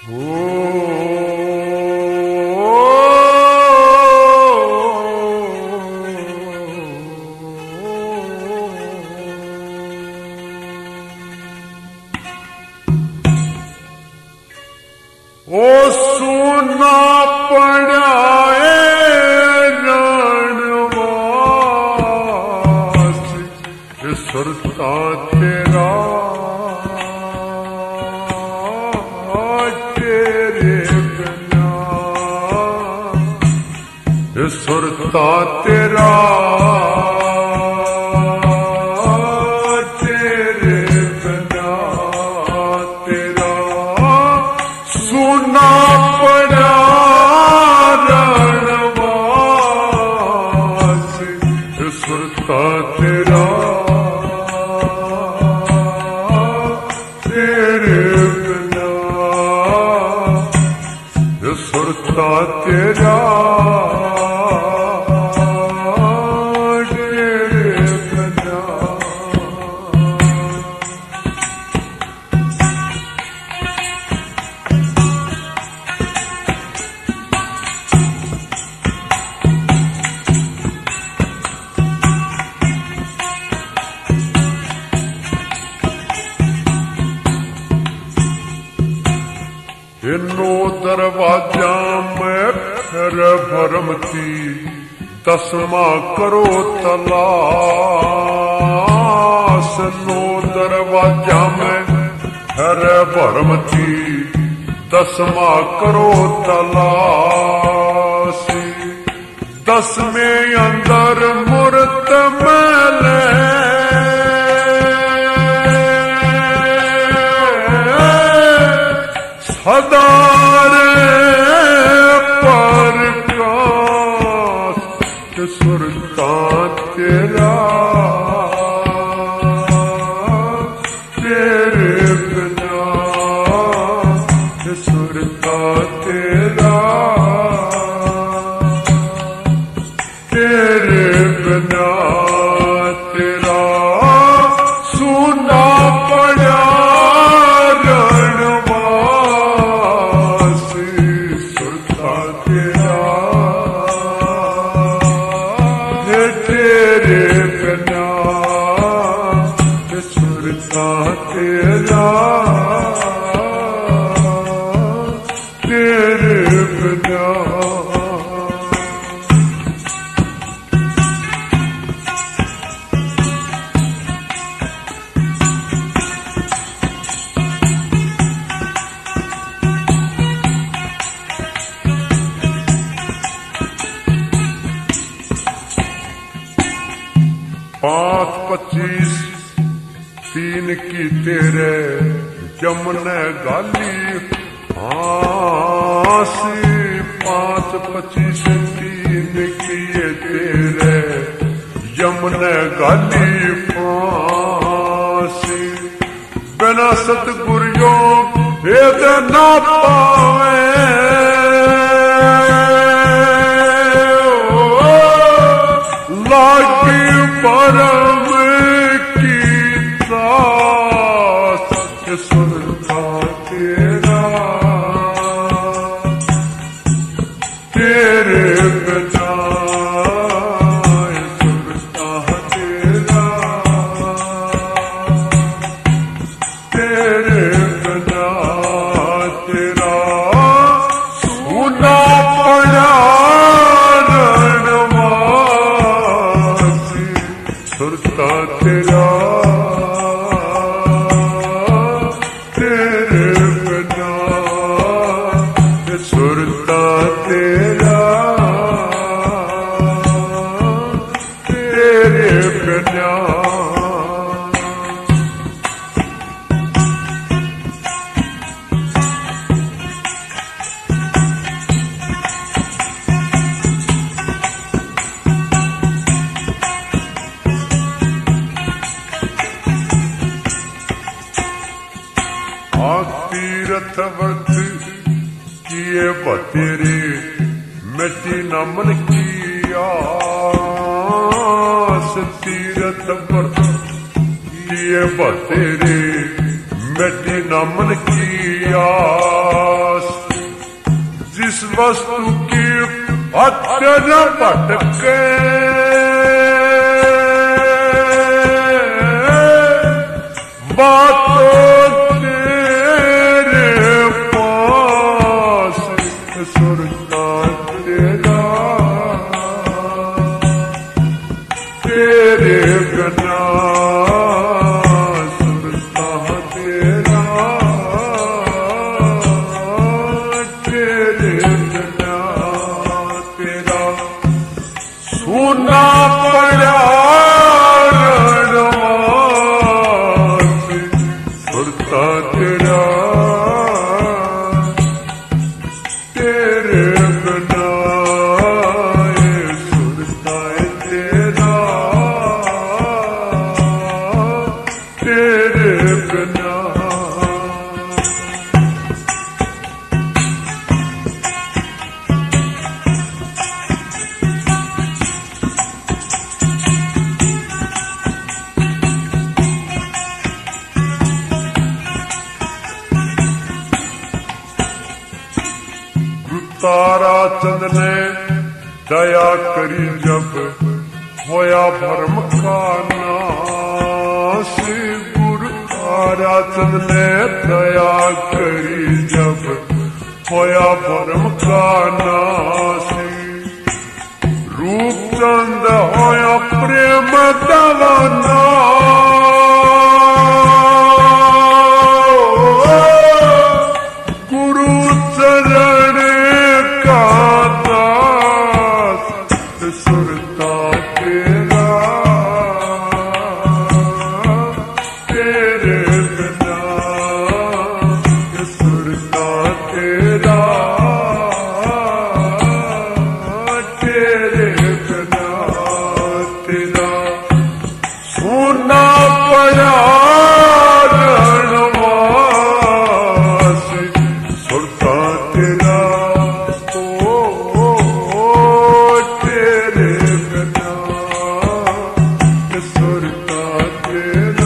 ਉਹ ਸੋਨਾ ਪੜਾਏ ਰਣਵਾਸ ਸੁਰਤਾ ਤੇਰਾ ਤੇਰੇ ਬਿਨਾ ਸੁਰਤਾ ਤੇਰਾ ਸੁਨਾ ਪੜਾ ਰਣਵਾਸ ਸੁਰਤਾ ਤੇਰਾ ਤੇਰੇ ਬਿਨਾ ਸੁਰਤਾ ਤੇਰਾ इनो दरवाजा में फिर भरमती तस्मा करो तलाश नो दरवाजा में फिर भरमती तस्मा करो तलाश दसवें अंदर मूर्त मैले सदारे प्रकाश सुरता तेरा तेरे बिना सुरता तेरा तेरे बिना तेरा सुना पड़ा तेरा तेरे बिना पाँच 25 तीन की तेरे जमने गाली हाँसी 5 25 तीन किए तेरे जमने गाली फांसी बिना सतगुरियों भेद ना पावे लागी परम सुरता तेरा तेरे बिना सुरता तेरा तेरे बिना तेरा सुना पड़ा रणवास सुरता तेरा सुरता तेरा तेरे बिना तीरथ व्रत किए बतेरे मिट्टी न मन की आस तीरथ व्रत किए बतेरे मिट्टी न मन की आस वस्तु की हद न भटके बातों तेरे पास सुरता तेरा तेरे बिना सुरता तेरा तेरे बिना तेरा सुना पड़ा सुरता तेरा तेरे बिना सुरता तेरा तेरे बिना तारा चंद ने दया करी जब होया भरम का नाश गुरु तारा चंद ने दया करी जब होया भरम का नाश रूप चंद होया प्रेम दवाना गुरु चरण सुरता तेरा तेरे बिना सुरता तेरा तेरे बिना तेरा सोना पड़ा रणवास सुरता तेरा तेरे बिना सुरता तेरा